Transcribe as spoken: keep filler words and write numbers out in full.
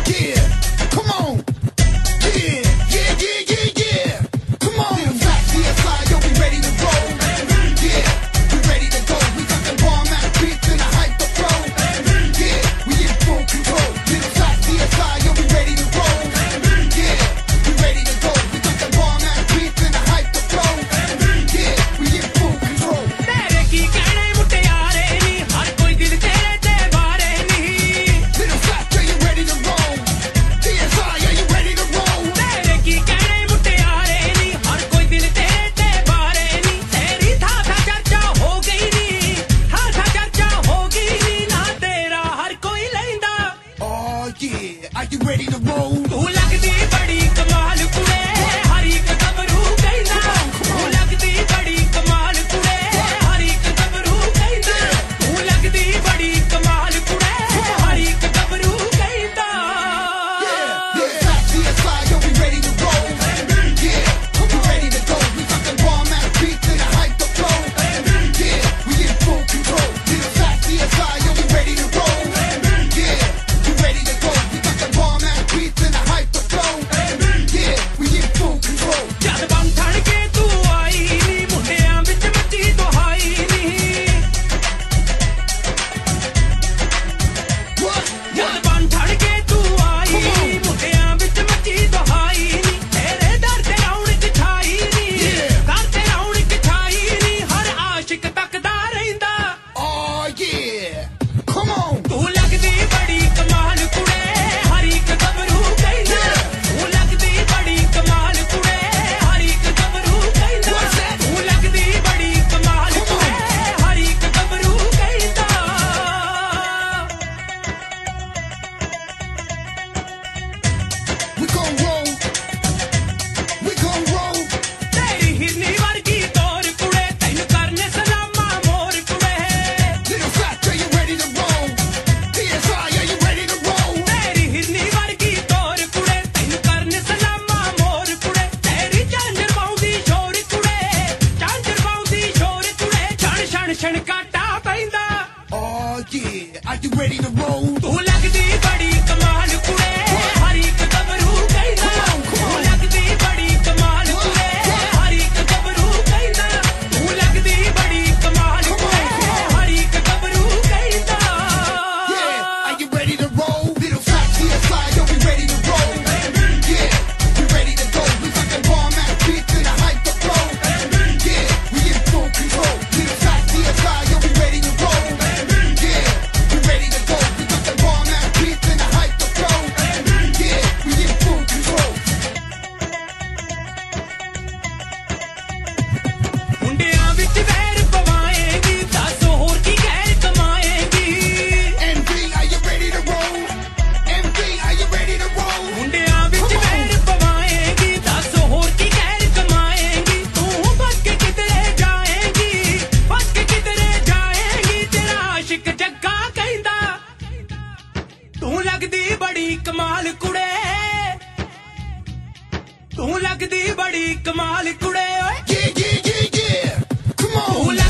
Are you ready to roll? ਤੂੰ ਲੱਗਦੀ ਬੜੀ ਕਮਾਲ ਕੁੜੇ ਹਰ ਇੱਕ ਗੱਭਰੂ ਕਹਿੰਦਾ ਤੂੰ ਲੱਗਦੀ ਬੜੀ ਕਮਾਲ ਕੁੜੇ ਹਰ ਇੱਕ ਗੱਭਰੂ ਕਹਿੰਦਾ ਤੂੰ ਲੱਗਦੀ ਬੜੀ ਕਮਾਲ ਕੁੜੇ ਹਰ ਇੱਕ ਗੱਭਰੂ ਕਹਿੰਦਾ Oh yeah, are you ready to roll? ਤੂੰ ਲੱਗਦੀ ਬੜੀ ਕਮਾਲ ਕੁੜੇ ਹਰ ਇੱਕ ਗੱਭਰੂ ਕਹਿੰਦਾ ਤੂੰ ਲੱਗਦੀ ਬੜੀ ਕਮਾਲ ਕੁੜੇ ਹਰ ਇੱਕ ਗੱਭਰੂ ਕਹਿੰਦਾ ਤੂੰ ਲੱਗਦੀ ਬੜੀ ਕਮਾਲ ਕੁੜੇ ਹਰ ਇੱਕ ਗੱਭਰੂ ਕਹਿੰਦਾ Yeah, are you ready to roll? Little fat T S I, yo, we ready to roll. Yeah, we ready to go. We fucking bomb at beats in a hyper flow. Yeah, we in full control. Little fat T S I, yo, we ready to roll. ਤੂੰ ਲੱਗਦੀ ਬੜੀ ਕਮਾਲ ਕੁੜੇ ਤੂੰ ਲੱਗਦੀ ਬੜੀ ਕਮਾਲ ਕੁੜੇ ਓਏ Yeah, yeah, yeah, yeah. Come on.